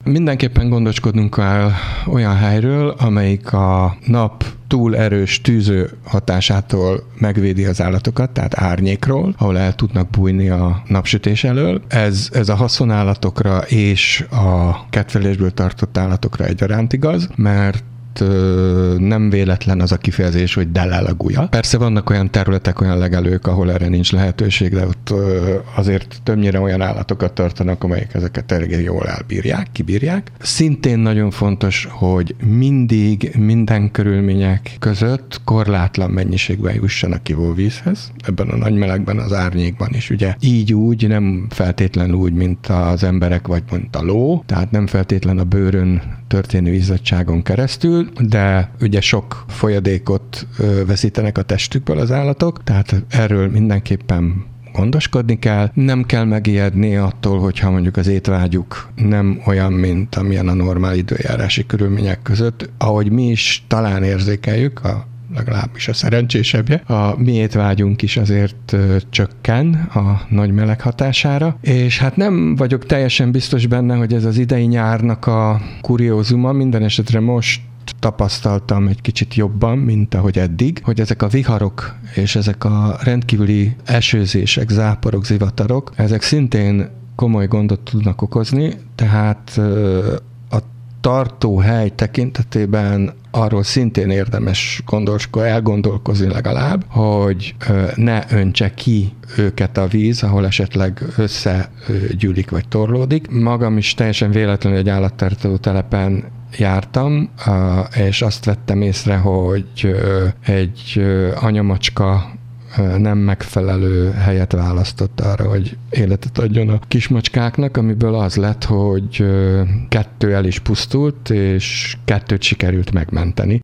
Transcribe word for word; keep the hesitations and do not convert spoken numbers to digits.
mindenképpen gondoskodnunk kell olyan helyről, amelyik a nap túl erős tűző hatásától megvédi az állatokat, tehát árnyékról, ahol el tudnak bújni a napsütés elől. Ez, ez a haszonállatokra és a kedvelésből tartott állatokra egyaránt igaz, mert nem véletlen az a kifejezés, hogy delel a gulya. Persze vannak olyan területek, olyan legelők, ahol erre nincs lehetőség, de ott azért többnyire olyan állatokat tartanak, amelyek ezeket elég jól elbírják, kibírják. Szintén nagyon fontos, hogy mindig, minden körülmények között korlátlan mennyiségben jussanak ivóvízhez. Ebben a nagy melegben, az árnyékban is. Ugye így úgy, nem feltétlenül úgy, mint az emberek, vagy mint a ló, tehát nem feltétlen a bőrön történő izzadtságon keresztül, de ugye sok folyadékot veszítenek a testükből az állatok, tehát erről mindenképpen gondoskodni kell. Nem kell megijedni attól, hogyha mondjuk az étvágyuk nem olyan, mint amilyen a normál időjárási körülmények között, ahogy mi is talán érzékeljük, a legalábbis a szerencsésebbje. A mi étvágyunk is azért ö, csökken a nagy meleg hatására, és hát nem vagyok teljesen biztos benne, hogy ez az idei nyárnak a kuriózuma, minden esetre most tapasztaltam egy kicsit jobban, mint ahogy eddig, hogy ezek a viharok és ezek a rendkívüli esőzések, záporok, zivatarok, ezek szintén komoly gondot tudnak okozni, tehát ö, a tartóhely tekintetében arról szintén érdemes gondoskodni, elgondolkozni legalább, hogy ne öntse ki őket a víz, ahol esetleg összegyűlik vagy torlódik. Magam is teljesen véletlenül egy állattartó telepen jártam, és azt vettem észre, hogy egy anyamacska nem megfelelő helyet választott arra, hogy életet adjon a kismacskáknak, amiből az lett, hogy kettő el is pusztult, és kettőt sikerült megmenteni.